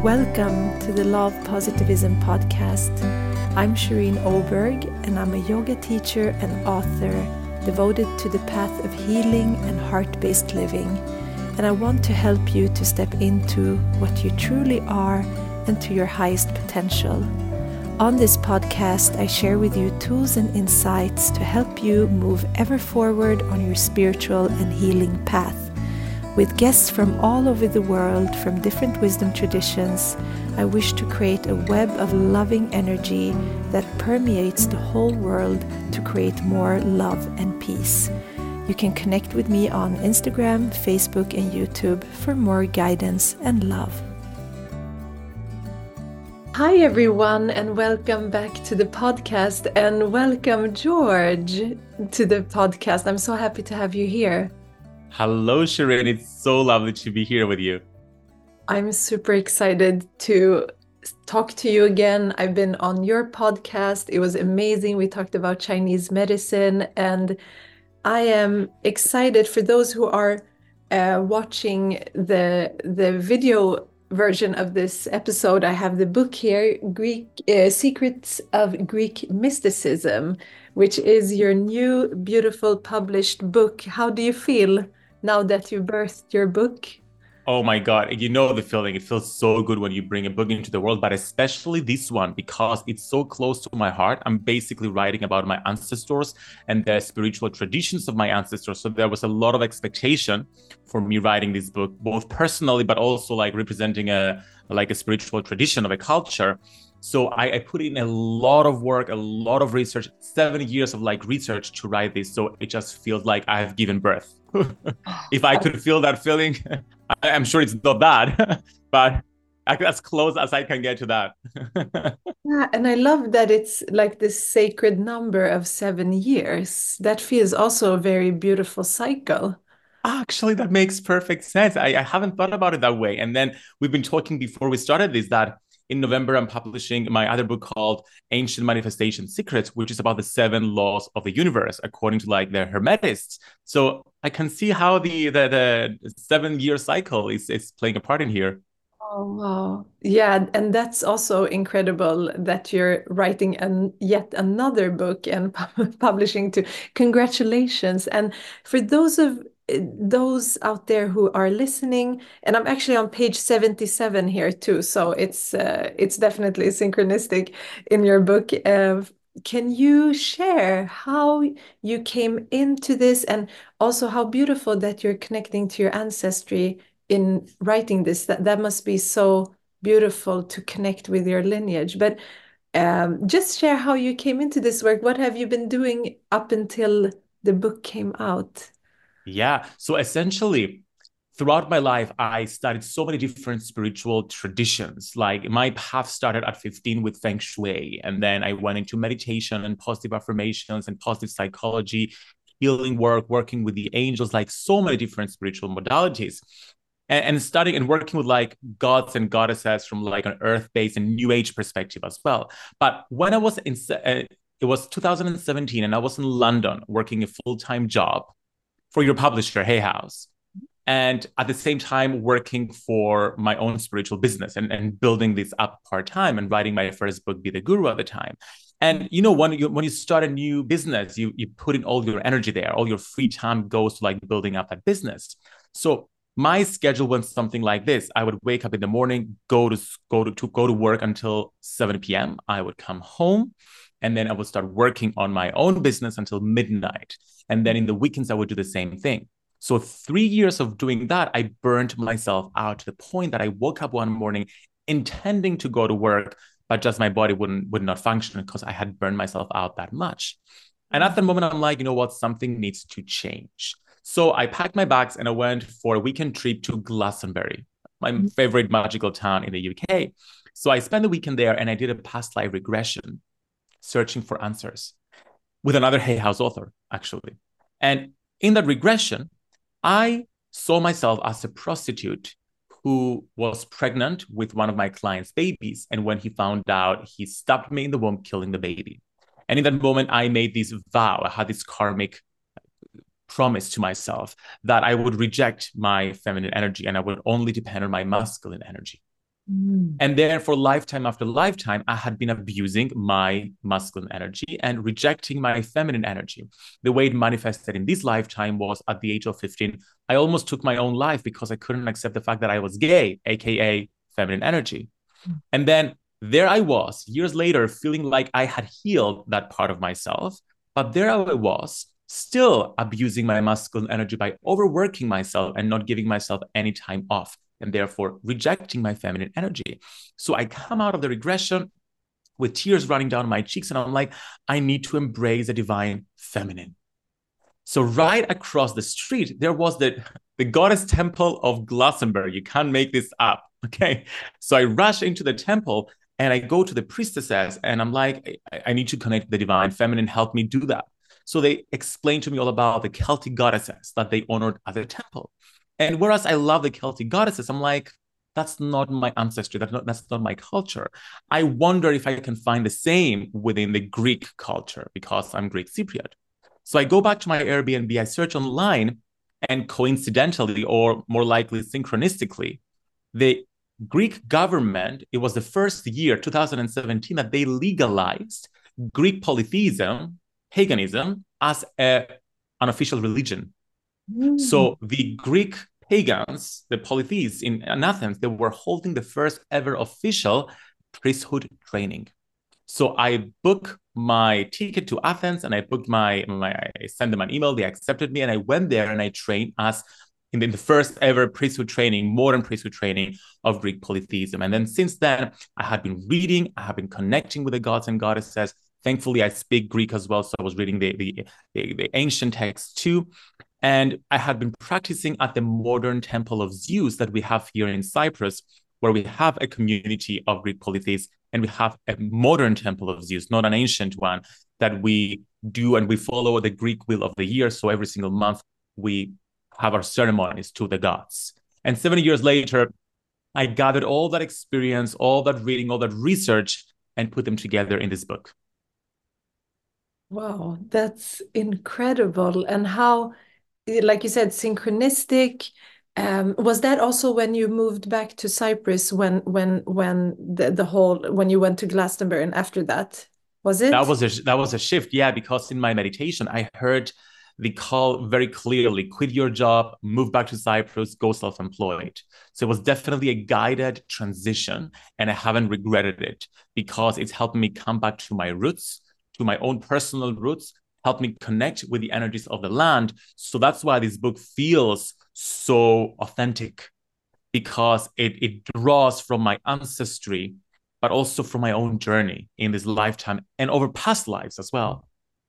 Welcome to the Love Positivism podcast. I'm Shireen Oberg, and I'm a yoga teacher and author devoted to the path of healing and heart-based living. And I want to help you to step into what you truly are and to your highest potential. On this podcast, I share with you tools and insights to help you move ever forward on your spiritual and healing path. With guests from all over the world, from different wisdom traditions, I wish to create a web of loving energy that permeates the whole world to create more love and peace. You can connect with me on Instagram, Facebook, and YouTube for more guidance and love. Hi everyone, and welcome back to the podcast, and welcome George to the podcast. I'm so happy to have you here. Hello, Shireen. It's so lovely to be here with you. I'm super excited to talk to you again. I've been on your podcast. It was amazing. We talked about Chinese medicine, and I am excited for those who are watching the video version of this episode. I have the book here, Secrets of Greek Mysticism, which is your new, beautiful published book. How do you feel now that you birthed your book? Oh my God, you know the feeling. It feels so good when you bring a book into the world, but especially this one because it's so close to my heart. I'm basically writing about my ancestors and the spiritual traditions of my ancestors. So there was a lot of expectation for me writing this book, both personally, but also like representing a spiritual tradition of a culture. So I put in a lot of work, a lot of research, 7 years of research to write this. So it just feels like I have given birth. If I could feel that feeling, I'm sure it's not bad, but as close as I can get to that. Yeah, and I love that it's like this sacred number of 7 years. That feels also a very beautiful cycle. Actually, that makes perfect sense. I haven't thought about it that way. And then we've been talking before we started this that in November, I'm publishing my other book called Ancient Manifestation Secrets, which is about the 7 laws of the universe, according to the Hermetists. So I can see how the 7-year cycle is playing a part in here. Oh, wow. Yeah, and that's also incredible that you're writing yet another book and publishing too. Congratulations. And for those out there who are listening, and I'm actually on page 77 here too, so it's definitely synchronistic in your book. Can you share how you came into this, and also how beautiful that you're connecting to your ancestry in writing this? That must be so beautiful to connect with your lineage. But just share how you came into this work. What have you been doing up until the book came out? Yeah. So essentially, throughout my life, I studied so many different spiritual traditions. Like my path started at 15 with Feng Shui, and then I went into meditation and positive affirmations and positive psychology, healing work, working with the angels, like so many different spiritual modalities. And studying and working with gods and goddesses from an earth-based and new age perspective as well. But when I was it was 2017, and I was in London working a full-time job for your publisher, Hay House. And at the same time, working for my own spiritual business and building this up part-time and writing my first book, Be the Guru, at the time. And when you start a new business, you put in all your energy there, all your free time goes to building up that business. So my schedule went something like this. I would wake up in the morning, go to work until 7 p.m. I would come home, and then I would start working on my own business until midnight. And then in the weekends, I would do the same thing. So 3 years of doing that, I burned myself out to the point that I woke up one morning intending to go to work, but just my body would not function because I had burned myself out that much. And at the moment, I'm like, you know what? Something needs to change. So I packed my bags and I went for a weekend trip to Glastonbury, my favorite magical town in the UK. So I spent the weekend there and I did a past life regression, searching for answers with another Hay House author, actually. And in that regression, I saw myself as a prostitute who was pregnant with one of my client's babies. And when he found out, he stabbed me in the womb, killing the baby. And in that moment, I made this vow. I had this karmic promise to myself that I would reject my feminine energy and I would only depend on my masculine energy. Mm. And then for lifetime after lifetime, I had been abusing my masculine energy and rejecting my feminine energy. The way it manifested in this lifetime was at the age of 15, I almost took my own life because I couldn't accept the fact that I was gay, AKA feminine energy. And then there I was, years later, feeling like I had healed that part of myself. But there I was, still abusing my masculine energy by overworking myself and not giving myself any time off, and therefore rejecting my feminine energy. So I come out of the regression with tears running down my cheeks, and I'm like, I need to embrace the divine feminine. So right across the street, there was the goddess temple of Glastonbury. You can't make this up. Okay. So I rush into the temple and I go to the priestesses and I'm like, I need to connect with the divine feminine. Help me do that. So they explained to me all about the Celtic goddesses that they honored at the temple. And whereas I love the Celtic goddesses, I'm like, that's not my ancestry. That's not my culture. I wonder if I can find the same within the Greek culture because I'm Greek Cypriot. So I go back to my Airbnb, I search online, and coincidentally, or more likely synchronistically, the Greek government, it was the first year, 2017, that they legalized Greek polytheism, paganism, as an official religion. So the Greek pagans, the polytheists in Athens, they were holding the first ever official priesthood training. So I booked my ticket to Athens and I booked I sent them an email. They accepted me and I went there and I trained as in the first ever priesthood training, modern priesthood training of Greek polytheism. And then since then, I had been reading, I have been connecting with the gods and goddesses. Thankfully, I speak Greek as well. So I was reading the ancient texts too. And I had been practicing at the modern temple of Zeus that we have here in Cyprus, where we have a community of Greek polytheists and we have a modern temple of Zeus, not an ancient one, that we do and we follow the Greek wheel of the year. So every single month we have our ceremonies to the gods. And 70 years later, I gathered all that experience, all that reading, all that research, and put them together in this book. Wow, that's incredible. And how, like you said, synchronistic. Was that also when you moved back to Cyprus when the whole when you went to Glastonbury and after that? Was it? That was a shift, yeah, because in my meditation I heard the call very clearly: quit your job, move back to Cyprus, go self-employed. So it was definitely a guided transition, and I haven't regretted it because it's helped me come back to my roots, to my own personal roots, helped me connect with the energies of the land. So that's why this book feels so authentic because it draws from my ancestry, but also from my own journey in this lifetime and over past lives as well.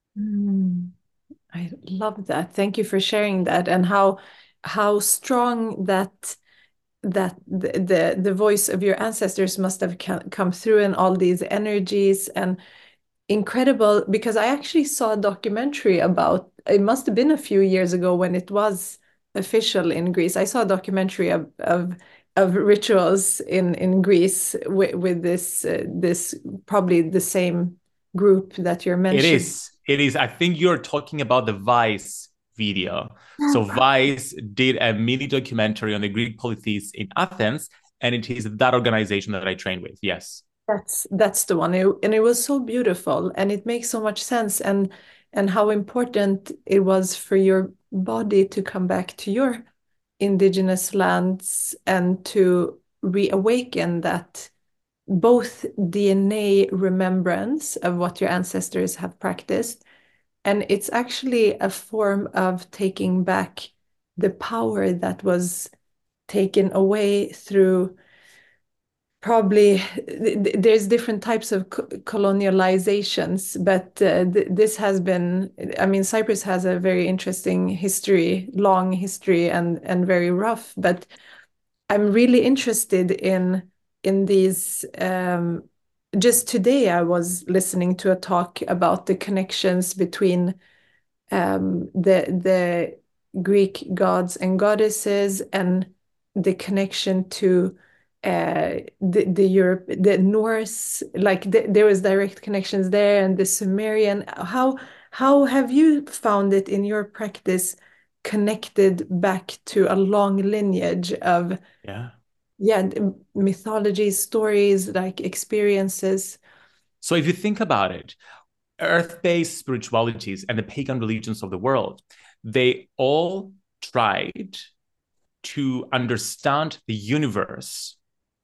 Mm, I love that. Thank you for sharing that and how strong that the voice of your ancestors must have come through in all these energies and incredible because I actually saw a documentary about it must have been a few years ago when it was official in Greece. I saw a documentary of rituals in Greece with this probably the same group that you're It mentioning. is. It is. I think you're talking about the Vice video. So Vice did a mini documentary on the Greek polytheists in Athens, and it is that organization that I trained with. Yes. That's the one. And it was so beautiful and it makes so much sense and how important it was for your body to come back to your indigenous lands and to reawaken that both DNA remembrance of what your ancestors have practiced, and it's actually a form of taking back the power that was taken away through probably there's different types of colonializations, but this has been, I mean, Cyprus has a very interesting history, long history, and very rough. But I'm really interested in these. Just today, I was listening to a talk about the connections between the Greek gods and goddesses and the connection to the Europe, the Norse, like there was direct connections there, and the Sumerian. How have you found it in your practice connected back to a long lineage of Yeah. Yeah, mythologies, stories, like experiences. So if you think about it, earth-based spiritualities and the pagan religions of the world, they all tried to understand the universe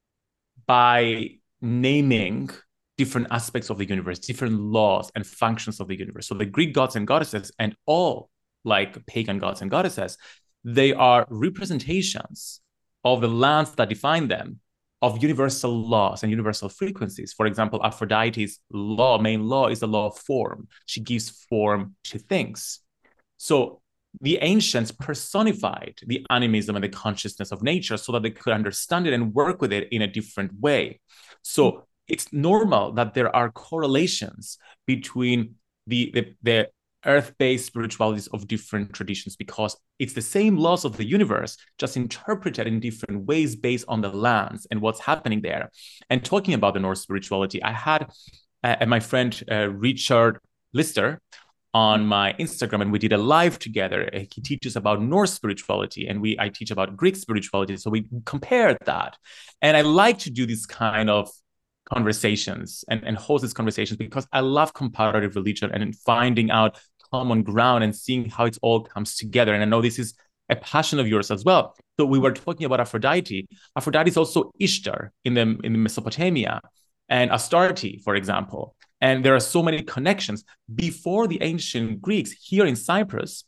by naming different aspects of the universe, different laws and functions of the universe. So the Greek gods and goddesses and all like pagan gods and goddesses, they are representations of the lands that define them, of universal laws and universal frequencies. For example, Aphrodite's law, main law, is the law of form. She gives form to things. So the ancients personified the animism and the consciousness of nature so that they could understand it and work with it in a different way. So it's normal that there are correlations between the earth-based spiritualities of different traditions because it's the same laws of the universe, just interpreted in different ways based on the lands and what's happening there. And talking about the Norse spirituality, I had my friend Richard Lister on my Instagram, and we did a live together. He teaches about Norse spirituality, and I teach about Greek spirituality. So we compared that, and I like to do these kind of conversations and host these conversations because I love comparative religion and finding out common ground and seeing how it all comes together. And I know this is a passion of yours as well. So we were talking about Aphrodite. Aphrodite is also Ishtar in Mesopotamia, and Astarte, for example. And there are so many connections. Before the ancient Greeks, here in Cyprus,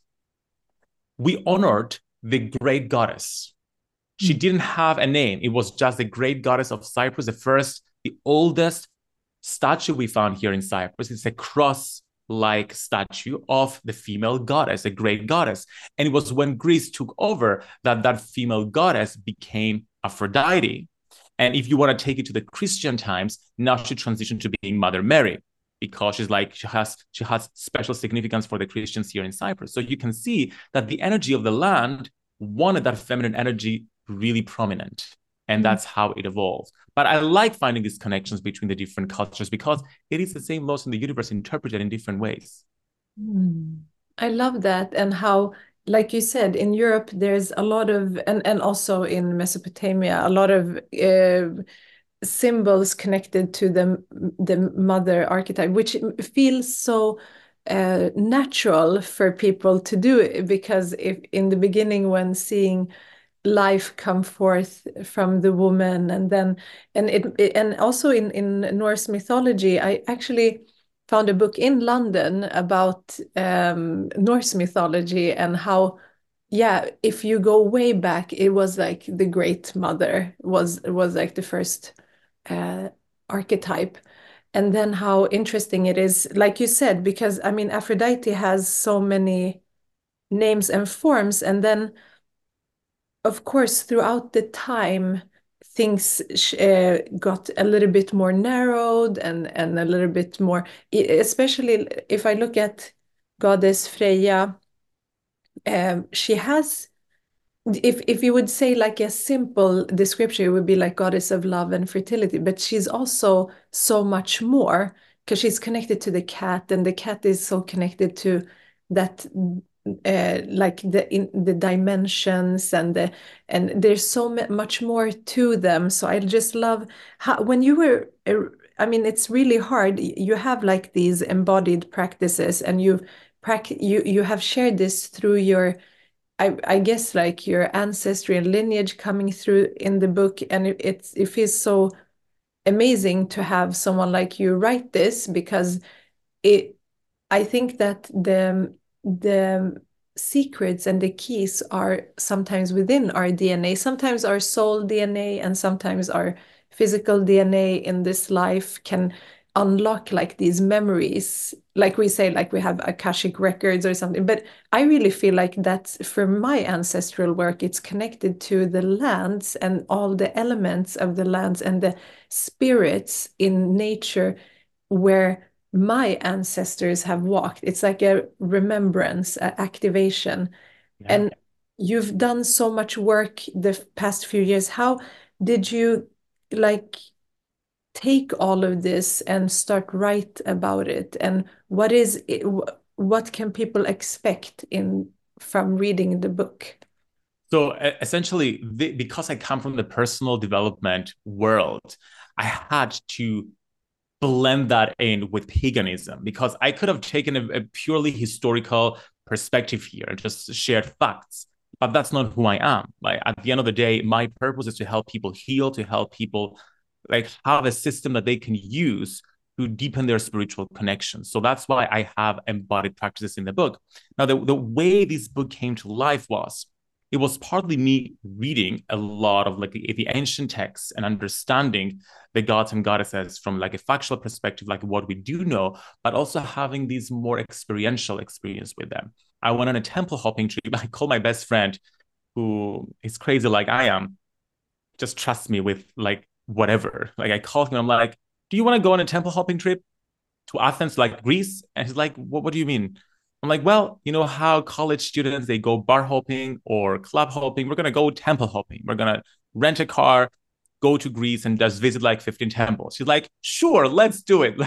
we honored the great goddess. She didn't have a name. It was just the great goddess of Cyprus, the oldest statue we found here in Cyprus. It's a cross-like statue of the female goddess, a great goddess. And it was when Greece took over that female goddess became Aphrodite. And if you want to take it to the Christian times, now she transitioned to being Mother Mary because she has special significance for the Christians here in Cyprus. So you can see that the energy of the land wanted that feminine energy really prominent. And that's how it evolved. But I like finding these connections between the different cultures because it is the same laws in the universe interpreted in different ways. I love that. And how, like you said, in Europe, there's a lot of, and also in Mesopotamia, a lot of symbols connected to the mother archetype, which feels so natural for people to do it, because if in the beginning when seeing life come forth from the woman, and then and also in Norse mythology, I actually found a book in London about Norse mythology and how, yeah, if you go way back, it was like the Great Mother was like the first uh, archetype. And then how interesting it is, like you said, because I mean, Aphrodite has so many names and forms. And then, of course, throughout the time, things got a little bit more narrowed and a little bit more, especially if I look at Goddess Freya, she has, if you would say like a simple description, it would be like goddess of love and fertility, but she's also so much more because she's connected to the cat, and the cat is so connected to that, like the dimensions, and there's so much more to them. So I just love how when you were I mean, it's really hard. You have like these embodied practices, and you have shared this through your, I guess, like your ancestry and lineage coming through in the book, and it feels so amazing to have someone like you write this, because it I think that the secrets and the keys are sometimes within our DNA, sometimes our soul DNA, and sometimes our physical DNA in this life can unlock like these memories. Like we say, like we have Akashic records or something. But I really feel like that's for my ancestral work, it's connected to the lands and all the elements of the lands and the spirits in nature where my ancestors have walked. It's like a remembrance, a activation. Yeah. And you've done so much work the past few years. How did you like take all of this and start write about it? And what is it, what can people expect in from reading the book? So essentially, because I come from the personal development world, I had to blend that in with paganism because I could have taken a purely historical perspective here and just shared facts. But that's not who I am. Like at the end of the day, my purpose is to help people heal, to help people like have a system that they can use to deepen their spiritual connection. So that's why I have embodied practices in the book. Now, the way this book came to life was it was partly me reading a lot of like the ancient texts and understanding the gods and goddesses from like a factual perspective, like what we do know, but also having these more experiential experience with them. I went on a temple hopping trip. I called my best friend, who is crazy like I am, just trust me with like whatever. Like I called him, I'm like, do you want to go on a temple hopping trip to Athens, like Greece? And he's like, what do you mean? I'm like, well, you know how college students, they go bar hopping or club hopping. We're going to go temple hopping. We're going to rent a car, go to Greece and just visit like 15 temples. She's like, sure, let's do it.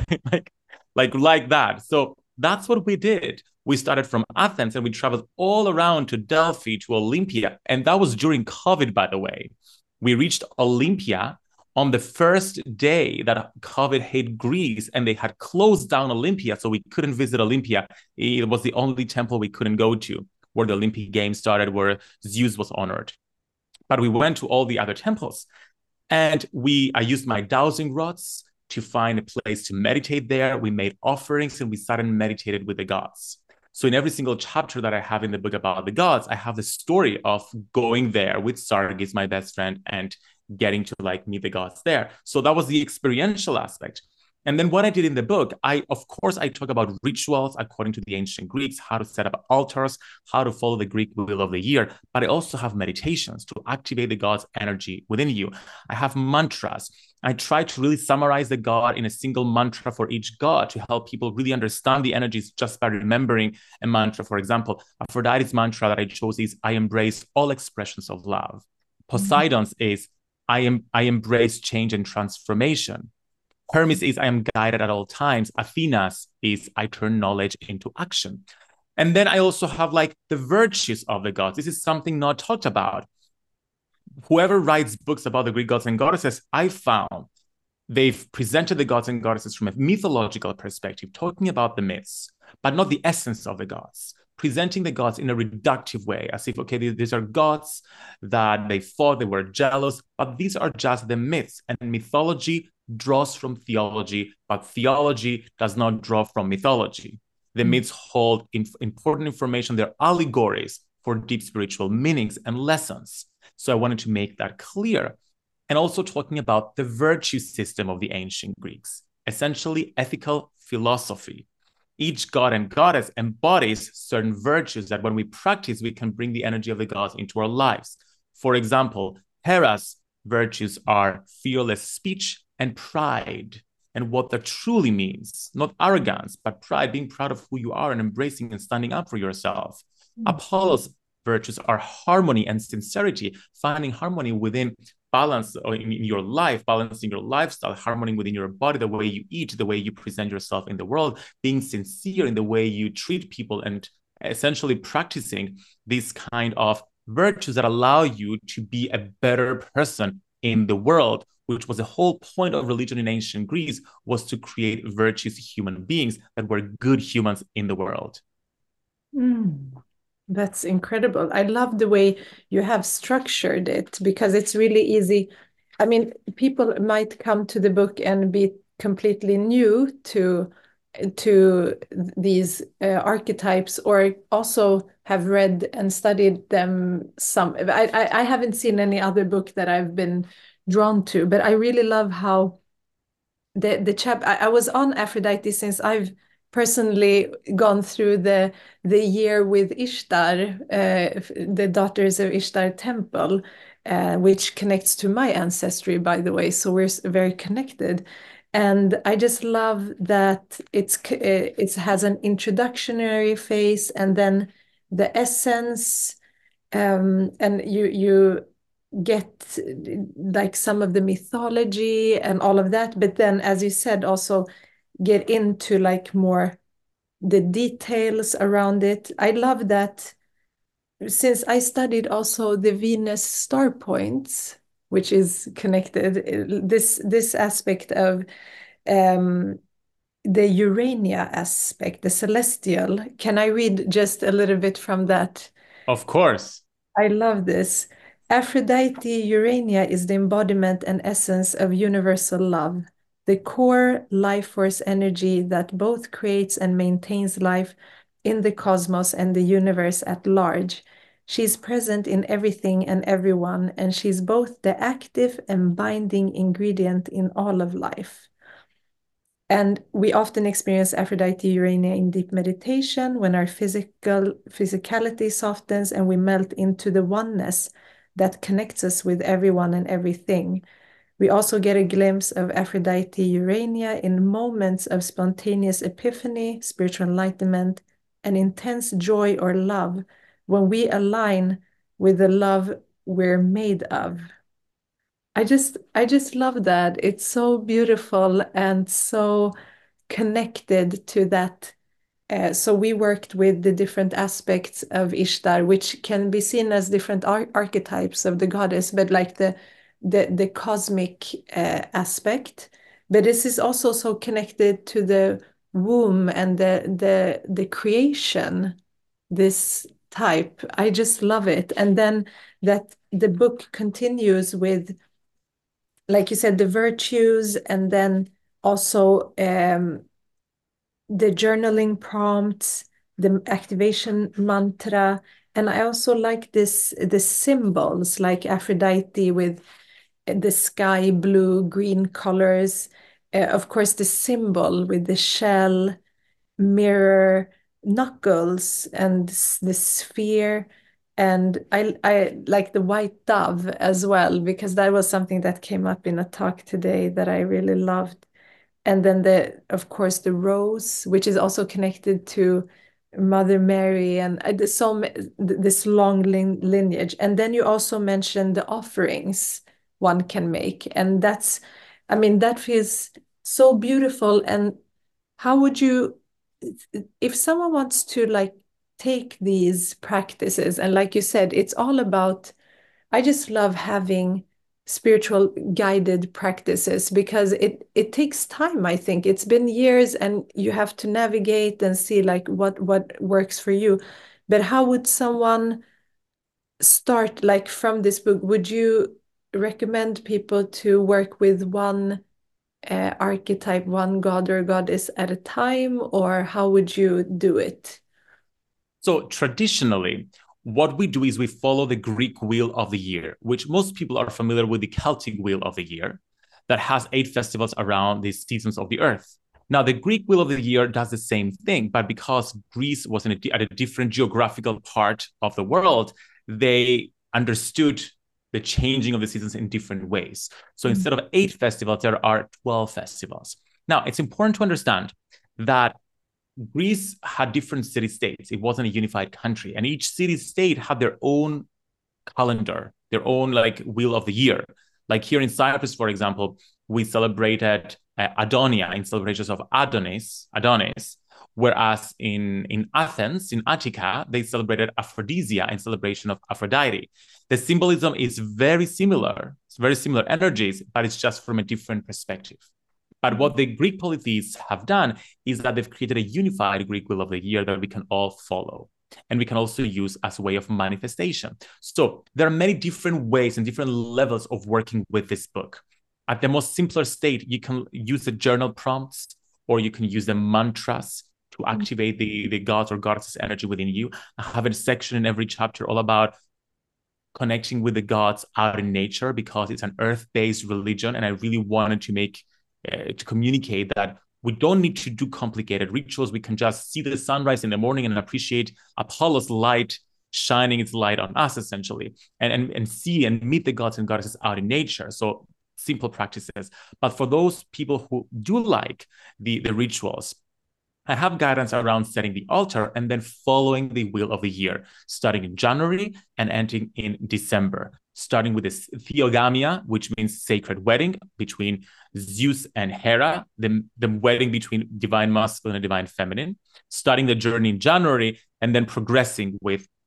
like that. So that's what we did. We started from Athens and we traveled all around to Delphi, to Olympia. And that was during COVID, by the way. We reached Olympia on the first day that COVID hit Greece and they had closed down Olympia. So we couldn't visit Olympia. It was the only temple we couldn't go to where the Olympic Games started, where Zeus was honored. But we went to all the other temples. And I used my dowsing rods to find a place to meditate there. We made offerings and we sat and meditated with the gods. So in every single chapter that I have in the book about the gods, I have the story of going there with Sargis, my best friend, and getting to like meet the gods there. So that was the experiential aspect. And then what I did in the book, of course, I talk about rituals according to the ancient Greeks, how to set up altars, how to follow the Greek wheel of the year. But I also have meditations to activate the God's energy within you. I have mantras. I try to really summarize the God in a single mantra for each God to help people really understand the energies just by remembering a mantra. For example, Aphrodite's mantra that I chose is, I embrace all expressions of love. Poseidon's is, I embrace change and transformation. Hermes is, I am guided at all times. Athena's is, I turn knowledge into action. And then I also have like the virtues of the gods. This is something not talked about. Whoever writes books about the Greek gods and goddesses, I found they've presented the gods and goddesses from a mythological perspective, talking about the myths, but not the essence of the gods, presenting the gods in a reductive way, as if, okay, these are gods that they fought, they were jealous, but these are just the myths. And mythology draws from theology, but theology does not draw from mythology. The myths hold important information. They're allegories for deep spiritual meanings and lessons. So I wanted to make that clear. And also talking about the virtue system of the ancient Greeks, essentially ethical philosophy. Each god and goddess embodies certain virtues that when we practice, we can bring the energy of the gods into our lives. For example, Hera's virtues are fearless speech and pride, and what that truly means, not arrogance, but pride, being proud of who you are and embracing and standing up for yourself. Apollo's virtues are harmony and sincerity, finding harmony within balance in your life, balancing your lifestyle, harmony within your body, the way you eat, the way you present yourself in the world, being sincere in the way you treat people, and essentially practicing these kind of virtues that allow you to be a better person in the world, which was the whole point of religion in ancient Greece, was to create virtuous human beings that were good humans in the world. That's incredible. I love the way you have structured it, because it's really easy. I mean, people might come to the book and be completely new to these archetypes, or also have read and studied them some. I haven't seen any other book that I've been drawn to, but I really love how I was on Aphrodite since I've personally gone through the year with Ishtar, the Daughters of Ishtar Temple, which connects to my ancestry, by the way. So we're very connected. And I just love that it has an introductory phase and then the essence, and you get like some of the mythology and all of that, but then, as you said, also get into like more the details around it. I love that since I studied also the Venus star points, which is connected, this aspect of um, the Urania aspect, the celestial. Can I read just a little bit from that? Of course. I love this. Aphrodite Urania is the embodiment and essence of universal love, the core life force energy that both creates and maintains life in the cosmos and the universe at large. She's present in everything and everyone, and she's both the active and binding ingredient in all of life. And we often experience Aphrodite Urania in deep meditation when our physicality softens and we melt into the oneness that connects us with everyone and everything. We also get a glimpse of Aphrodite Urania in moments of spontaneous epiphany, spiritual enlightenment, and intense joy or love when we align with the love we're made of. I just love that. It's so beautiful and so connected to that. So we worked with the different aspects of Ishtar, which can be seen as different archetypes of the goddess, but like the cosmic aspect. But this is also so connected to the womb and the creation, this type. I just love it. And then that the book continues with, like you said, the virtues, and then also the journaling prompts, the activation mantra. And I also like the symbols like Aphrodite with the sky blue, green colors. Of course, the symbol with the shell, mirror, knuckles, and the sphere. And I like the white dove as well, because that was something that came up in a talk today that I really loved. And then of course, the rose, which is also connected to Mother Mary, and this long lineage. And then you also mentioned the offerings one can make, and I mean, that feels so beautiful. And how would you, if someone wants to like take these practices, and like you said, it's all about, I just love having spiritual guided practices because it takes time. I think it's been years and you have to navigate and see like what works for you. But how would someone start, like from this book? Would you recommend people to work with one archetype, one god or goddess at a time, or how would you do it? So traditionally, what we do is we follow the Greek wheel of the year, which most people are familiar with, the Celtic wheel of the year that has 8 festivals around the seasons of the earth. Now, the Greek wheel of the year does the same thing, but because Greece was at a different geographical part of the world, they understood the changing of the seasons in different ways. So instead of 8 festivals, there are 12 festivals. Now, it's important to understand that Greece had different city states. It wasn't a unified country. And each city state had their own calendar, their own like wheel of the year. Like here in Cyprus, for example, we celebrated Adonia in celebrations of Adonis, whereas in Athens, in Attica, they celebrated Aphrodisia in celebration of Aphrodite. The symbolism is very similar. It's very similar energies, but it's just from a different perspective. But what the Greek polytheists have done is that they've created a unified Greek wheel of the year that we can all follow. And we can also use as a way of manifestation. So there are many different ways and different levels of working with this book. At the most simpler state, you can use the journal prompts, or you can use the mantras to activate the gods or goddesses energy within you. I have a section in every chapter all about connecting with the gods out in nature, because it's an earth-based religion. And I really wanted to communicate that we don't need to do complicated rituals. We can just see the sunrise in the morning and appreciate Apollo's light shining its light on us, essentially, and see and meet the gods and goddesses out in nature. So simple practices. But for those people who do like the rituals, I have guidance around setting the altar and then following the wheel of the year, starting in January and ending in December, starting with this Theogamia, which means sacred wedding between Zeus and Hera, the wedding between divine masculine and divine feminine, starting the journey in January, and then progressing with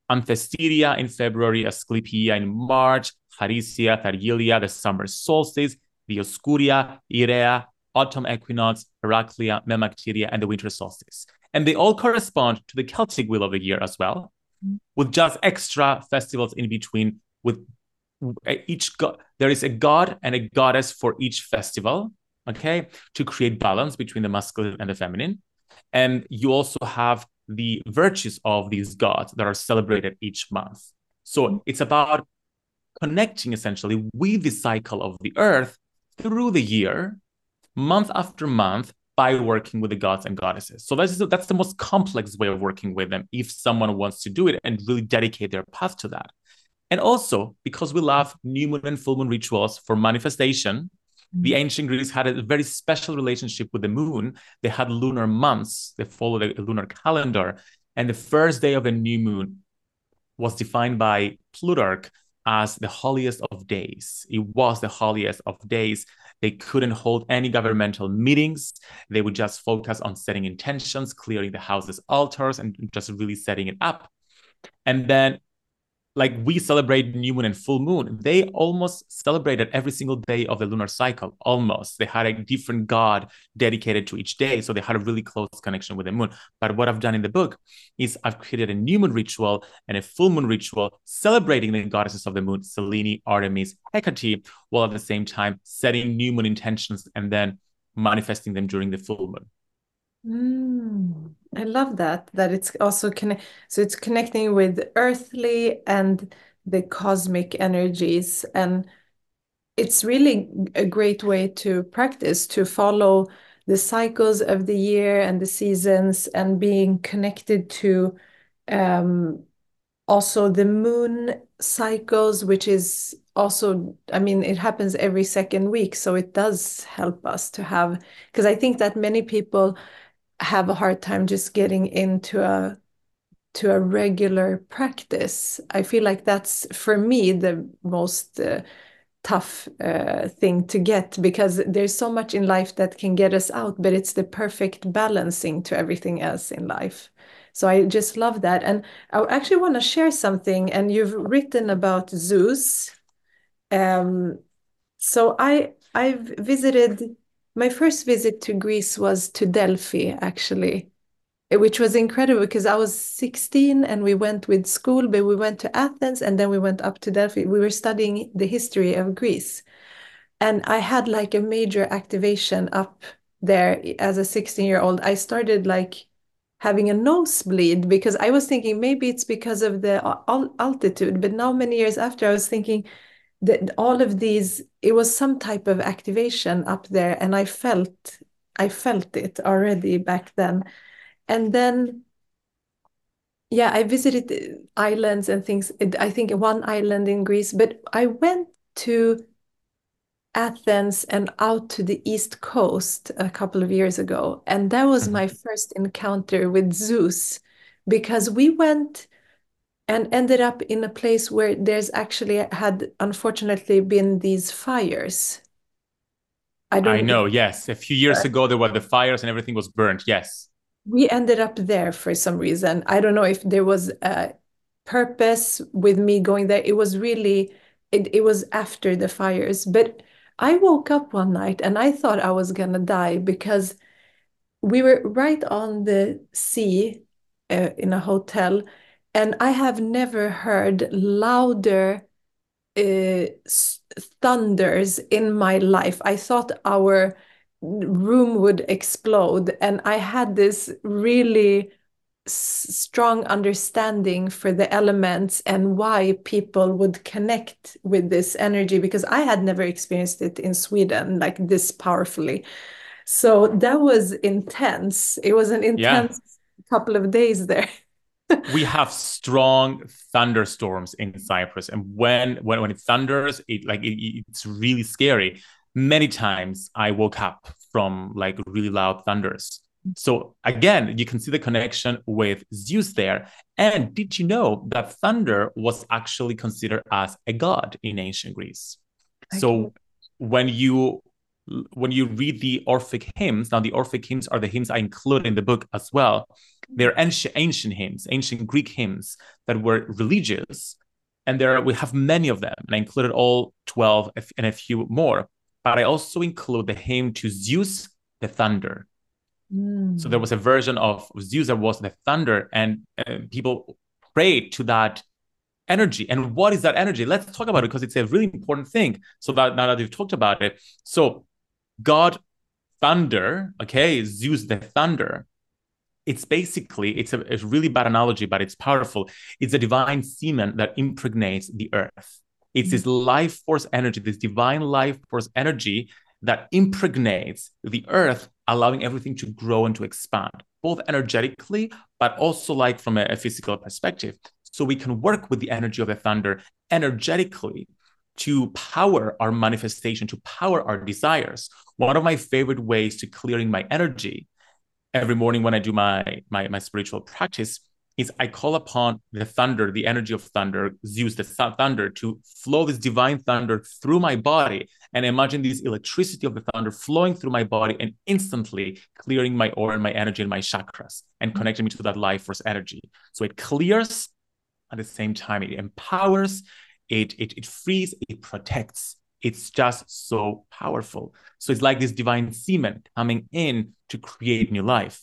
Anthesteria in February, Asclepia in March, Charisia, Thargelia, the summer solstice, Dioscuria, Irea, autumn equinox, Heraclea, Memacteria, and the winter solstice. And they all correspond to the Celtic wheel of the year as well, with just extra festivals in between. With each god, there is a god and a goddess for each festival, okay, to create balance between the masculine and the feminine. And you also have the virtues of these gods that are celebrated each month. So it's about connecting essentially with the cycle of the earth through the year, month after month, by working with the gods and goddesses. So that's the most complex way of working with them if someone wants to do it and really dedicate their path to that. And also, because we love new moon and full moon rituals for manifestation, the ancient Greeks had a very special relationship with the moon. They had lunar months. They followed a lunar calendar. And the first day of a new moon was defined by Plutarch as the holiest of days. It was the holiest of days. They couldn't hold any governmental meetings. They would just focus on setting intentions, clearing the house's altars, and just really setting it up. And then, like we celebrate new moon and full moon, they almost celebrated every single day of the lunar cycle. Almost. They had a different god dedicated to each day. So they had a really close connection with the moon. But what I've done in the book is I've created a new moon ritual and a full moon ritual celebrating the goddesses of the moon, Selene, Artemis, Hecate, while at the same time setting new moon intentions and then manifesting them during the full moon. I love that it's also so it's connecting with earthly and the cosmic energies, and it's really a great way to practice, to follow the cycles of the year and the seasons, and being connected to also the moon cycles, which is also, I mean, it happens every second week, so it does help us to have, because I think that many people have a hard time just getting into a regular practice. I feel like that's, for me, the most tough thing to get, because there's so much in life that can get us out, but it's the perfect balancing to everything else in life. So I just love that. And I actually want to share something, and you've written about Zeus. So I've visited, my first visit to Greece was to Delphi, actually, which was incredible because I was 16 and we went with school, but we went to Athens and then we went up to Delphi. We were studying the history of Greece. And I had like a major activation up there as a 16-year-old. I started like having a nosebleed because I was thinking maybe it's because of the altitude. But now, many years after, I was thinking that all of these, it was some type of activation up there, and I felt it already back then. And then, yeah, I visited islands and things. I think one island in Greece, but I went to Athens and out to the East Coast a couple of years ago. And that was my first encounter with Zeus, because we went and ended up in a place where there's actually had, unfortunately, been these fires. I know, yes. A few years ago, there were the fires and everything was burnt. Yes. We ended up there for some reason. I don't know if there was a purpose with me going there. It was really, it was after the fires. But I woke up one night and I thought I was gonna die, because we were right on the sea in a hotel, and I have never heard louder thunders in my life. I thought our room would explode, and I had this really strong understanding for the elements and why people would connect with this energy, because I had never experienced it in Sweden like this powerfully. So that was intense. It was an intense couple of days there. We have strong thunderstorms in Cyprus, and when it thunders, it's really scary. Many times I woke up from like really loud thunders. So again, you can see the connection with Zeus there. And did you know that thunder was actually considered as a god in ancient Greece? So when you when you read the Orphic hymns, now the Orphic hymns are the hymns I include in the book as well. They're ancient hymns, ancient Greek hymns that were religious. And we have many of them. And I included all 12 and a few more. But I also include the hymn to Zeus, the thunder. So there was a version of Zeus that was the thunder, and people prayed to that energy. And what is that energy? Let's talk about it, because it's a really important thing. So that now that we've talked about it, so God thunder, okay, Zeus the thunder. It's basically, it's a really bad analogy, but it's powerful. It's a divine semen that impregnates the earth. It's this life force energy, this divine life force energy that impregnates the earth, allowing everything to grow and to expand, both energetically, but also like from a physical perspective. So we can work with the energy of the thunder energetically to power our manifestation, to power our desires. One of my favorite ways to clearing my energy every morning when I do my spiritual practice is I call upon the thunder, the energy of thunder, Zeus, the thunder, to flow this divine thunder through my body, and imagine this electricity of the thunder flowing through my body and instantly clearing my aura and my energy and my chakras and connecting me to that life force energy. So it clears, at the same time it empowers, it frees, it protects. It's just so powerful. So it's like this divine semen coming in to create new life.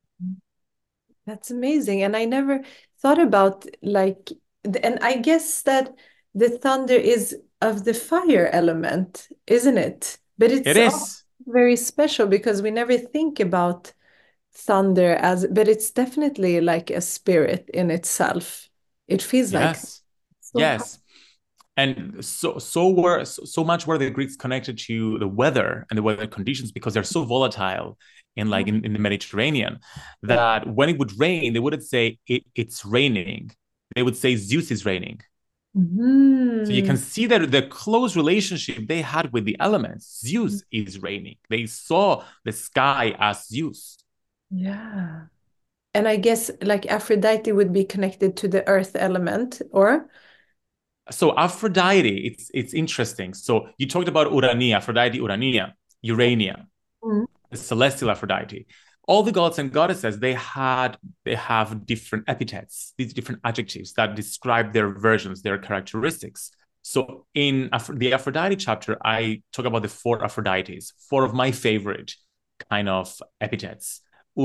That's amazing. And I never thought about and I guess that the thunder is of the fire element, isn't it? But It is very special because we never think about thunder but it's definitely like a spirit in itself. It feels like yes. And so much were the Greeks connected to the weather and the weather conditions, because they're so volatile in the Mediterranean, that when it would rain, they wouldn't say it's raining. They would say Zeus is raining. So you can see that the close relationship they had with the elements. Zeus is raining. They saw the sky as Zeus. Yeah. And I guess like Aphrodite would be connected to the earth element, or? So Aphrodite, it's interesting. So you talked about Urania, Aphrodite, Urania, Urania, the celestial Aphrodite. All the gods and goddesses, they have different epithets, these different adjectives that describe their versions, their characteristics. So in the Aphrodite chapter, I talk about the 4 Aphrodites, 4 of my favorite kind of epithets.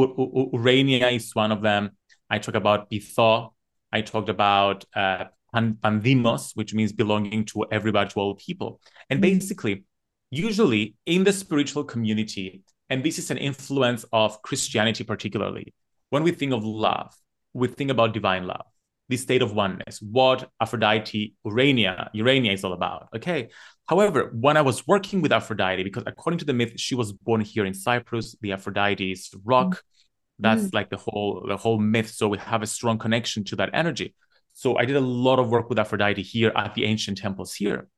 Urania is one of them. I talk about Pytho. I talked about Pandimos, which means belonging to everybody, to all people. And basically, usually in the spiritual community, and this is an influence of Christianity particularly, when we think of love, we think about divine love, the state of oneness, what Aphrodite, Urania is all about, okay? However, when I was working with Aphrodite, because according to the myth, she was born here in Cyprus, the Aphrodite's rock, that's like the whole myth. So we have a strong connection to that energy. So I did a lot of work with Aphrodite here at the ancient temples here.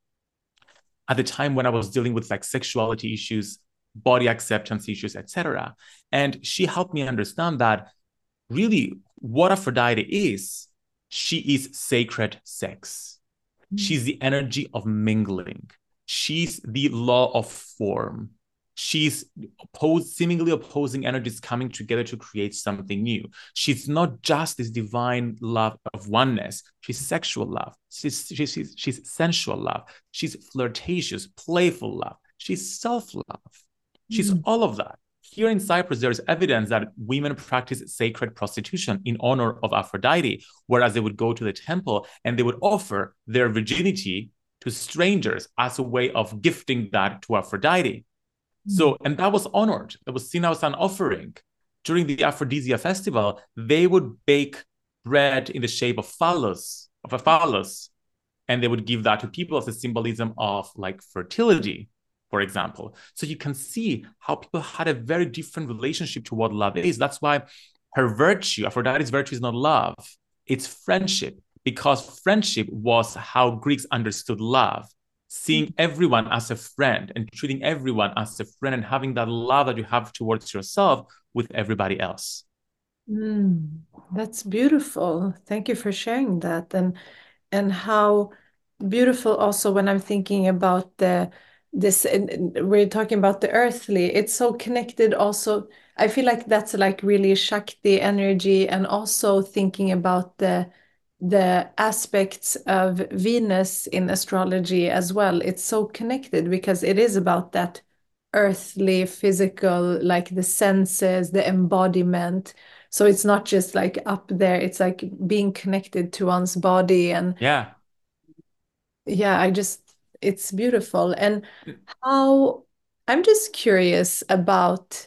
At the time when I was dealing with like sexuality issues, body acceptance issues, etc. And she helped me understand that really what Aphrodite is, she is sacred sex. She's the energy of mingling. She's the law of form. She's seemingly opposing energies coming together to create something new. She's not just this divine love of oneness. She's sexual love. She's sensual love. She's flirtatious, playful love. She's self-love. She's all of that. Here in Cyprus, there's evidence that women practice sacred prostitution in honor of Aphrodite, whereas they would go to the temple and they would offer their virginity to strangers as a way of gifting that to Aphrodite. So, and that was honored. That was seen as an offering. During the Aphrodisia festival, they would bake bread in the shape of a phallus, and they would give that to people as a symbolism of like fertility, for example. So you can see how people had a very different relationship to what love is. That's why her virtue, Aphrodite's virtue, is not love, it's friendship, because friendship was how Greeks understood love. Seeing everyone as a friend and treating everyone as a friend and having that love that you have towards yourself with everybody else. That's beautiful. Thank you for sharing that. And how beautiful also when I'm thinking about the this, and we're talking about the earthly, it's so connected also. I feel like that's like really Shakti energy, and also thinking about the aspects of Venus in astrology as well. It's so connected because it is about that earthly, physical, like the senses, the embodiment. So it's not just like up there, it's like being connected to one's body. And Yeah. yeah, it's beautiful. And how, I'm just curious about,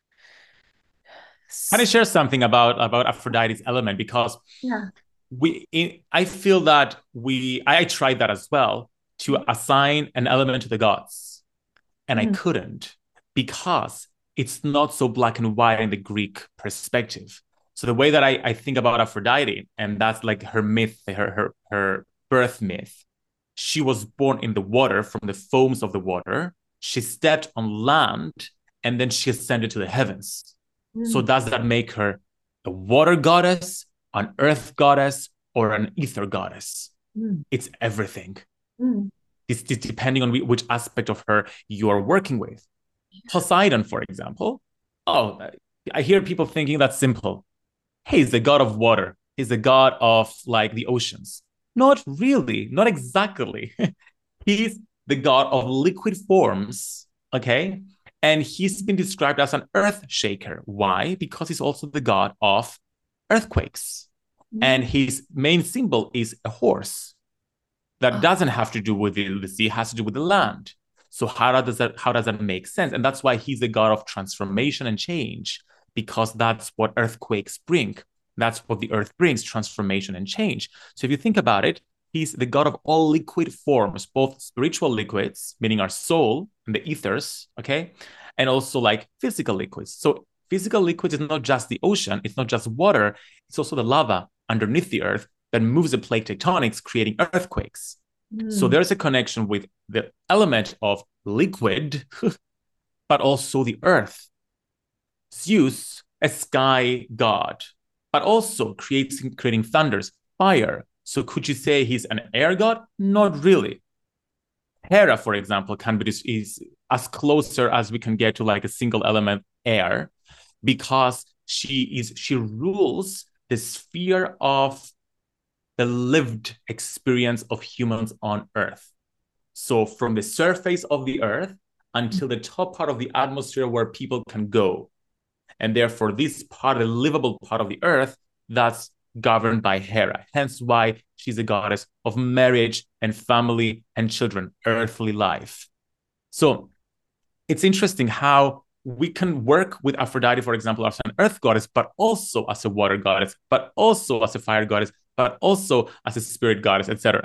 Can I share something about Aphrodite's element? Because yeah. I feel that I tried that as well, to assign an element to the gods, and I Mm, couldn't, because it's not so black and white in the Greek perspective. So the way that I think about Aphrodite, and that's like her myth, her birth myth. She was born in the water, from the foams of the water. She stepped on land, and then she ascended to the heavens. So mm, does that make her a water goddess, an earth goddess, or an ether goddess? mm, It's everything. mm. It's depending on which aspect of her you are working with. Poseidon, for example. Oh, I hear people thinking that's simple. Hey, he's the god of water. He's the god of like the oceans. Not really, not exactly. He's the god of liquid forms, okay? And he's been described as an earth shaker. Why? Because he's also the god of earthquakes. Mm. And his main symbol is a horse. That Oh, doesn't have to do with the sea, it has to do with the land. So how does that make sense? And that's why he's the god of transformation and change, because that's what earthquakes bring. That's what the earth brings, transformation and change. So if you think about it, he's the god of all liquid forms, both spiritual liquids, meaning our soul and the ethers, okay, and also like physical liquids. So physical liquids is not just the ocean, it's not just water, it's also the lava underneath the earth that moves the plate tectonics, creating earthquakes. So mm. there's a connection with the element of liquid, but also the earth. Zeus, a sky god, but also creating thunders, fire. So could you say he's an air god? Not really. Hera, for example, can be is as closer as we can get to like a single element air, because she rules the sphere of the lived experience of humans on Earth. So from the surface of the Earth until the top part of the atmosphere where people can go. And therefore, this part, the livable part of the Earth, that's governed by Hera. Hence why she's a goddess of marriage and family and children, earthly life. So it's interesting how we can work with Aphrodite, for example, as an earth goddess, but also as a water goddess, but also as a fire goddess, but also as a spirit goddess, etc.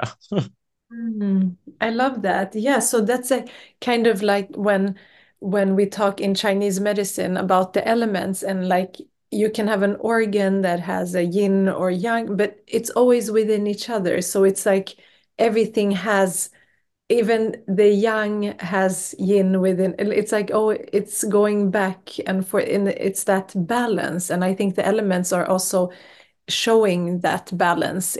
Mm, I love that. Yeah, so that's a kind of like when we talk in Chinese medicine about the elements, and like you can have an organ that has a yin or yang, but it's always within each other. So it's like everything has, even the yang has yin within. It's like, oh, it's going back and forth, and it's that balance. And I think the elements are also showing that balance.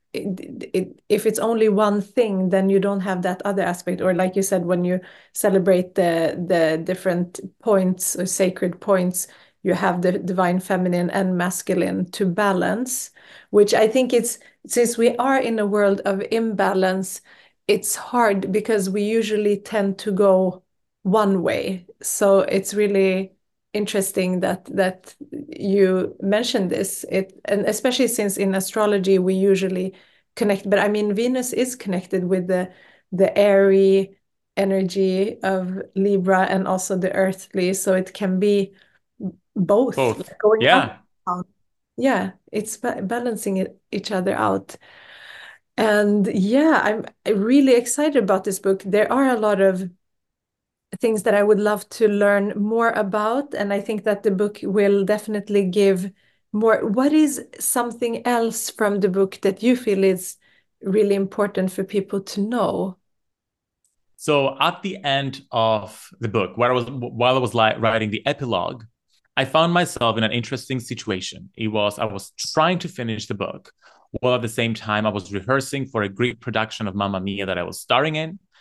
If it's only one thing, then you don't have that other aspect. Or like you said, when you celebrate the different points or sacred points, you have the divine feminine and masculine to balance, which I think it's, since we are in a world of imbalance, it's hard because we usually tend to go one way. So it's really interesting that you mentioned this. And especially since in astrology we usually connect, but I mean Venus is connected with the airy energy of Libra and also the earthly, so it can be both, Both. like going up Yeah. and down. Yeah, it's balancing each other out. And yeah, I'm really excited about this book. There are a lot of things that I would love to learn more about. And I think that the book will definitely give more. What is something else from the book that you feel is really important for people to know? So at the end of the book, while I was writing the epilogue, I found myself in an interesting situation. I was trying to finish the book, while at the same time I was rehearsing for a Greek production of Mamma Mia that I was starring in.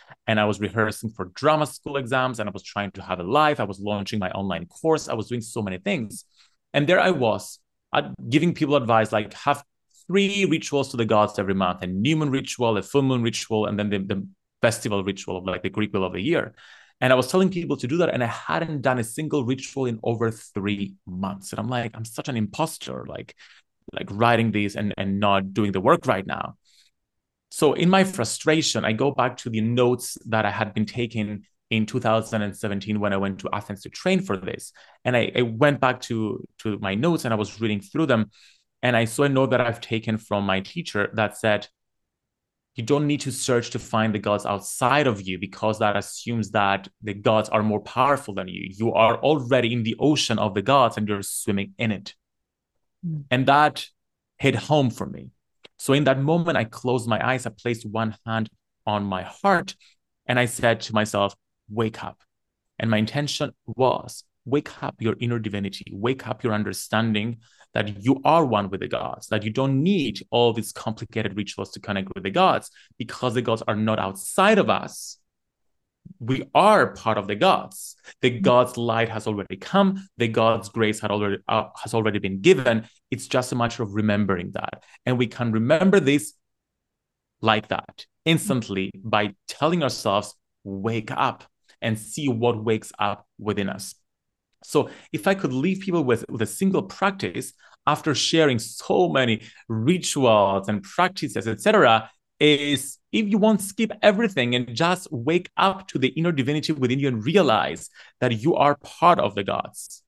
and I was rehearsing for drama school exams, and I was trying to have a life. I was launching my online course. I was doing so many things. And there I was giving people advice like have 3 rituals to the gods every month: a new moon ritual, a full moon ritual, and then the festival ritual of like the Greek wheel of the year. And I was telling people to do that, and I hadn't done a single ritual in over 3 months. And I'm like, I'm such an imposter, like writing these and not doing the work right now. So in my frustration, I go back to the notes that I had been taking in 2017 when I went to Athens to train for this. And I went back to my notes and I was reading through them. And I saw a note that I've taken from my teacher that said, you don't need to search to find the gods outside of you, because that assumes that the gods are more powerful than you. You are already in the ocean of the gods and you're swimming in it. Mm. And that hit home for me. So in that moment, I closed my eyes, I placed one hand on my heart, and I said to myself, wake up. And my intention was, wake up your inner divinity, wake up your understanding that you are one with the gods, that you don't need all these complicated rituals to connect with the gods, because the gods are not outside of us. We are part of the gods. The gods' light has already come. The gods' grace has already been given. It's just a matter of remembering that. And we can remember this like that instantly by telling ourselves, wake up, and see what wakes up within us. So if I could leave people with a single practice after sharing so many rituals and practices, etc., is if you want, skip everything and just wake up to the inner divinity within you and realize that you are part of the gods.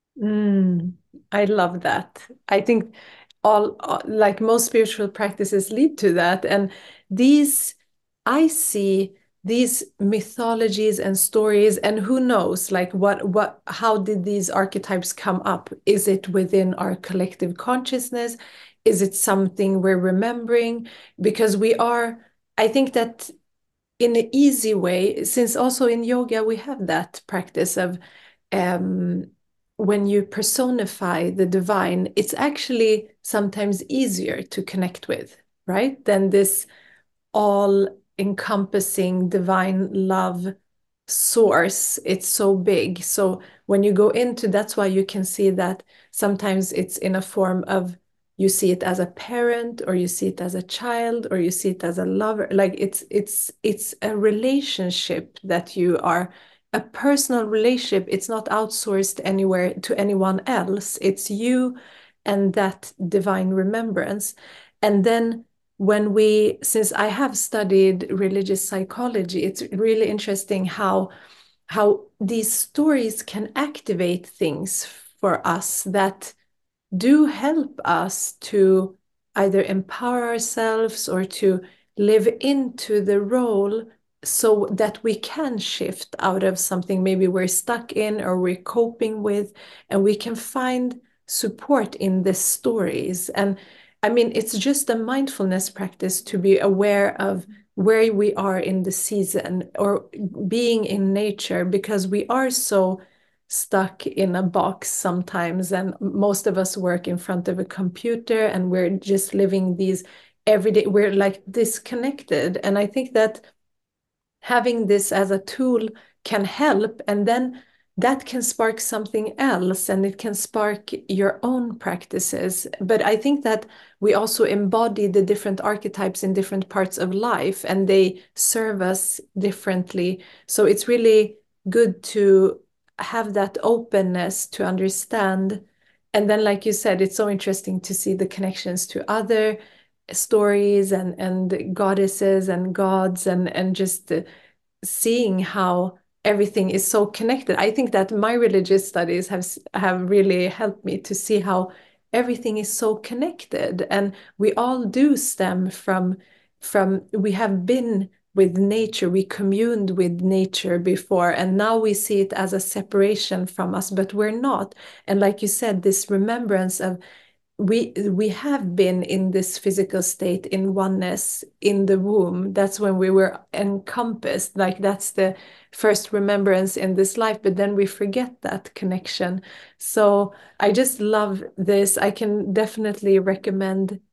I love that. I think like most spiritual practices lead to that. And I see these mythologies and stories, and who knows, like how did these archetypes come up? Is it within our collective consciousness? Is it something we're remembering? Because I think that in an easy way, since also in yoga we have that practice of when you personify the divine, it's actually sometimes easier to connect with, right? Than this all-encompassing divine love source. It's so big. So when you go into, that's why you can see that sometimes it's in a form of, you see it as a parent, or you see it as a child, or you see it as a lover. Like it's a relationship that you are, a personal relationship. It's not outsourced anywhere to anyone else. It's you and that divine remembrance. And then since I have studied religious psychology, it's really interesting how these stories can activate things for us that do help us to either empower ourselves or to live into the role, so that we can shift out of something maybe we're stuck in or we're coping with, and we can find support in the stories. And I mean, it's just a mindfulness practice to be aware of where we are in the season, or being in nature, because we are so stuck in a box sometimes, and most of us work in front of a computer, and we're just living these everyday, we're like disconnected. And I think that having this as a tool can help, and then that can spark something else, and it can spark your own practices. But I think that we also embody the different archetypes in different parts of life, and they serve us differently. So it's really good to have that openness to understand. And then, like you said, it's so interesting to see the connections to other stories and goddesses and gods, and just seeing how everything is so connected. I think that my religious studies have really helped me to see how everything is so connected, and we all do stem from we have been with nature, we communed with nature before, and now we see it as a separation from us, but we're not. And like you said, this remembrance of we have been in this physical state in oneness in the womb. That's when we were encompassed, like that's the first remembrance in this life, but then we forget that connection. So I just love this. I can definitely recommend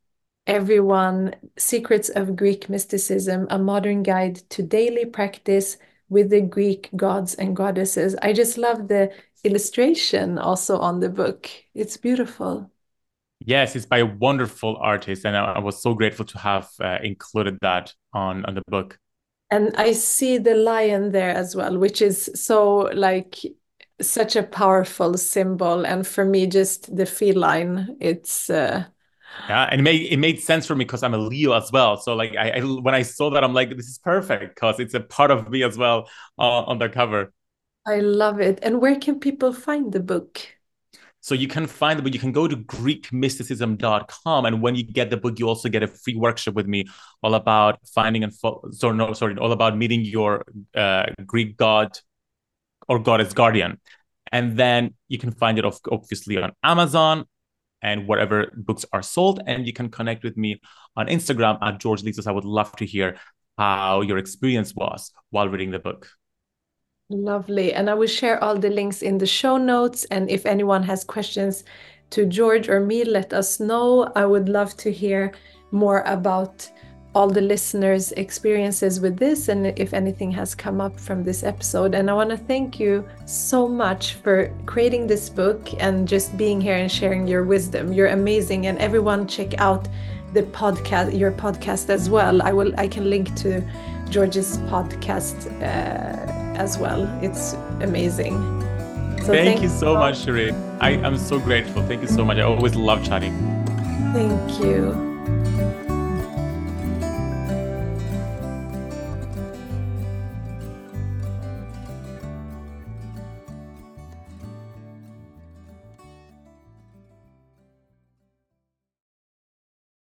everyone, Secrets of Greek Mysticism, a modern guide to daily practice with the Greek gods and goddesses. I just love the illustration also on the book. It's beautiful. Yes, it's by a wonderful artist, and I was so grateful to have included that on the book. And I see the lion there as well, which is so like such a powerful symbol. And for me, just the feline, it's Yeah, and it made sense for me because I'm a Leo as well. So like I when I saw that, I'm like, this is perfect because it's a part of me as well on the cover. I love it. And where can people find the book? So you can find the book. You can go to GreekMysticism.com, and when you get the book, you also get a free workshop with me, all about finding and all about meeting your Greek god or goddess guardian. And then you can find it obviously on Amazon and wherever books are sold. And you can connect with me on Instagram at George Litos. I would love to hear how your experience was while reading the book. Lovely. And I will share all the links in the show notes. And if anyone has questions to George or me, let us know. I would love to hear more about all the listeners' experiences with this and if anything has come up from this episode. And I want to thank you so much for creating this book and just being here and sharing your wisdom. You're amazing. And everyone check out the podcast, your podcast as well. I can link to George's podcast as well. It's amazing. So thank you so much, Shireen. I am so grateful. Thank you so much. I always love chatting. Thank you.